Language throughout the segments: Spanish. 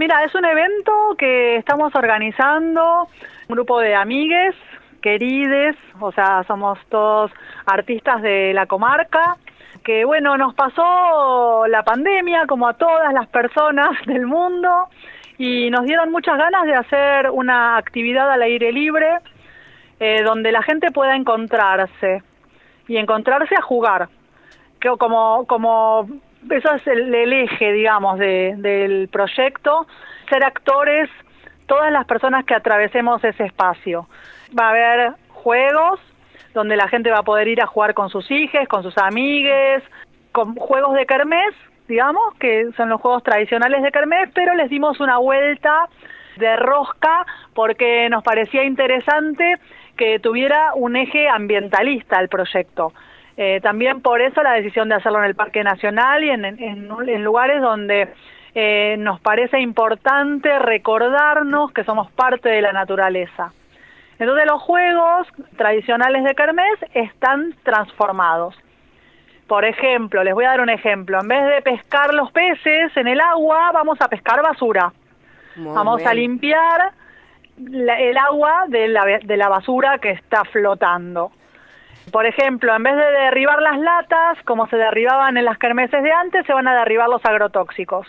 Mira, es un evento que estamos organizando un grupo de amigues, querides, o sea, somos todos artistas de la comarca, que bueno, nos pasó la pandemia como a todas las personas del mundo y nos dieron muchas ganas de hacer una actividad al aire libre donde la gente pueda encontrarse y encontrarse a jugar, que como eso es el eje, digamos, del proyecto, ser actores todas las personas que atravesemos ese espacio. Va a haber juegos donde la gente va a poder ir a jugar con sus hijas, con sus amigues, con juegos de kermés, digamos, que son los juegos tradicionales de kermés, pero les dimos una vuelta de rosca porque nos parecía interesante que tuviera un eje ambientalista el proyecto. También por eso la decisión de hacerlo en el Parque Nacional y en lugares donde nos parece importante recordarnos que somos parte de la naturaleza. Entonces los juegos tradicionales de kermés están transformados. Por ejemplo, les voy a dar un ejemplo. En vez de pescar los peces en el agua, vamos a pescar basura. Vamos a limpiar el agua de la basura que está flotando. Por ejemplo, en vez de derribar las latas, como se derribaban en las kermeses de antes, se van a derribar los agrotóxicos.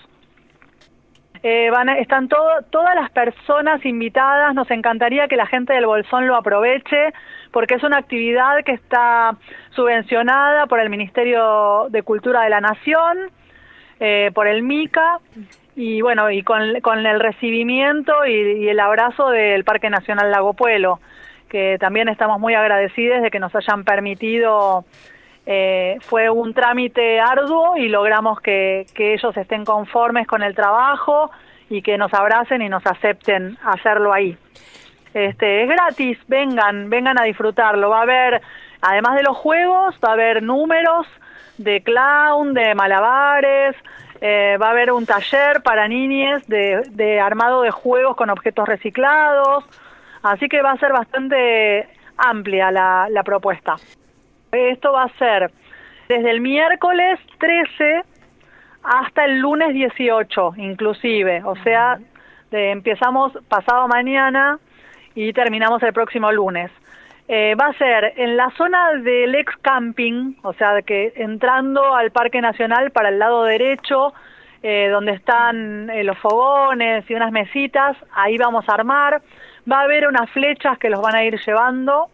Están todas las personas invitadas. Nos encantaría que la gente del Bolsón lo aproveche porque es una actividad que está subvencionada por el Ministerio de Cultura de la Nación, por el MICA y bueno, y con el recibimiento y el abrazo del Parque Nacional Lago Puelo, que también estamos muy agradecidos de que nos hayan permitido. Fue un trámite arduo y logramos que ellos estén conformes con el trabajo y que nos abracen y nos acepten hacerlo ahí. Es gratis, vengan a disfrutarlo. Va a haber, además de los juegos, va a haber números de clown, de malabares, va a haber un taller para niñes de armado de juegos con objetos reciclados, así que va a ser bastante amplia la propuesta. Esto va a ser desde el miércoles 13 hasta el lunes 18, inclusive. O sea, empezamos pasado mañana y terminamos el próximo lunes. Va a ser en la zona del ex camping, o sea, que entrando al Parque Nacional para el lado derecho, donde están los fogones y unas mesitas, ahí vamos a armar. Va a haber unas flechas que las van a ir llevando,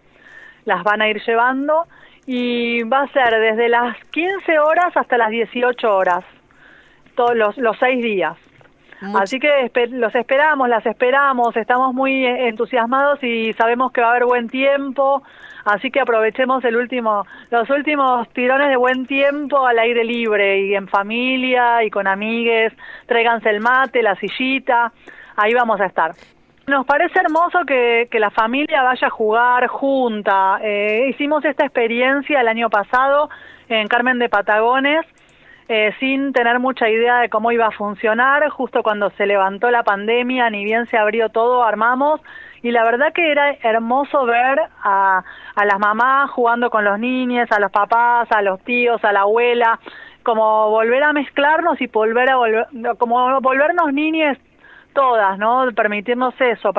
y va a ser desde las 15 horas hasta las 18 horas, todos los 6 días. Así que las esperamos, estamos muy entusiasmados y sabemos que va a haber buen tiempo, así que aprovechemos los últimos tirones de buen tiempo al aire libre y en familia y con amigues, tráiganse el mate, la sillita, ahí vamos a estar. Nos parece hermoso que la familia vaya a jugar junta. Hicimos esta experiencia el año pasado en Carmen de Patagones, sin tener mucha idea de cómo iba a funcionar. Justo cuando se levantó la pandemia, ni bien se abrió todo, armamos. Y la verdad que era hermoso ver a las mamás jugando con los niños, a los papás, a los tíos, a la abuela, como volver a mezclarnos y como volvernos niñes todas, ¿no? Permitirnos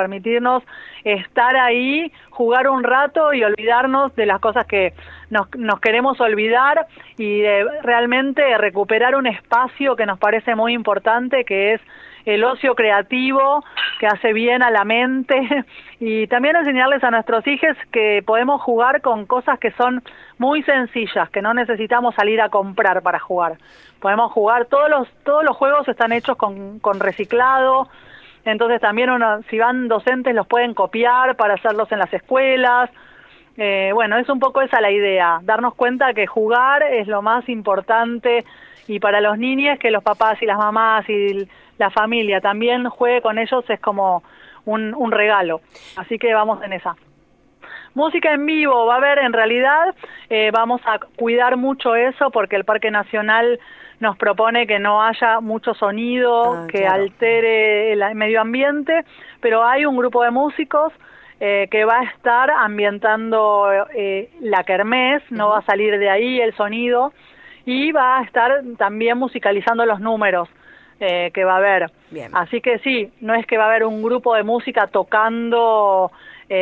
estar ahí, jugar un rato y olvidarnos de las cosas que nos queremos olvidar y de realmente recuperar un espacio que nos parece muy importante, que es el ocio creativo, que hace bien a la mente, y también enseñarles a nuestros hijos que podemos jugar con cosas que son muy sencillas, que no necesitamos salir a comprar para jugar. Podemos jugar, todos los juegos están hechos con reciclado, entonces también si van docentes los pueden copiar para hacerlos en las escuelas. Bueno, es un poco esa la idea, darnos cuenta que jugar es lo más importante, y para los niños que los papás y las mamás y la familia también juegue con ellos es como un regalo, así que vamos en esa. Música en vivo va a haber, en realidad vamos a cuidar mucho eso porque el Parque Nacional nos propone que no haya mucho sonido que altere el medio ambiente, pero hay un grupo de músicos que va a estar ambientando la kermés, no va a salir de ahí el sonido, y va a estar también musicalizando los números. que va a haber. Bien. Así que sí, no es que va a haber un grupo de música tocando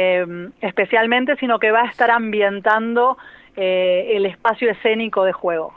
especialmente, sino que va a estar ambientando el espacio escénico de juego.